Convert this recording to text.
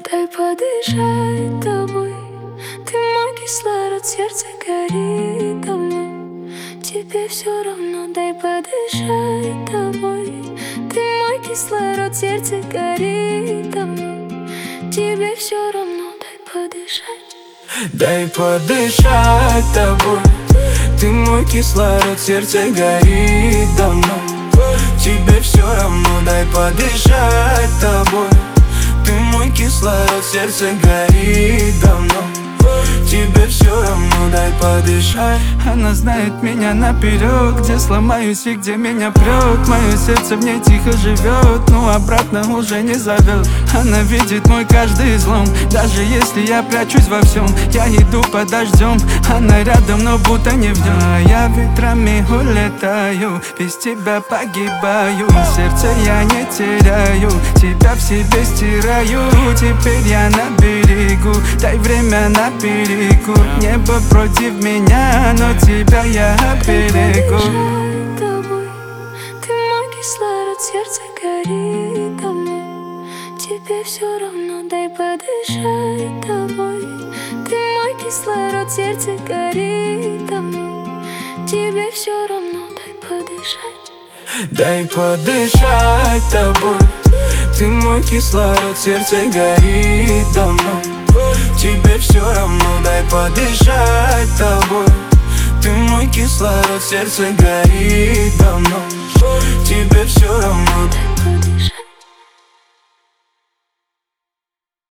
Дай подышать тобой. Ты мой кислород, сердце горит давно. Тебе все равно, дай подышать тобой. Ты мой кислород, сердце горит давно. Тебе все равно, дай подышать. Дай подышать тобой. Ты мой кислород, сердце горит давно. Тебе все равно, дай подышать тобой. Ты мой кислород, сердце горит давно. Тебе все равно, дай подышать. Она знает меня наперед, где сломаюсь и где меня прет. Мое сердце в ней тихо живет, но обратно уже не зовет. Она видит мой каждый излом, даже если я прячусь во всем. Я иду под дождем, она рядом, но будто не в нем. А я ветрами улетаю, без тебя погибаю. Сердце я не теряю, тебя в себе стираю. Теперь я на берегу, дай время на перекур. Небо против меня, но тебя я оберегу. Подышать тобой. Ты мой кислород, сердце горит давно. Тебе все равно, дай подышать тобой. Ты мой кислород, сердце горит давно. Тебе все равно, дай подышать. Дай подышать тобой. Ты мой кислород, сердце горит давно. Тебе все равно, дай подышать тобой. Ты мой кислород, сердце горит давно. Тебе все равно, Дай подышать.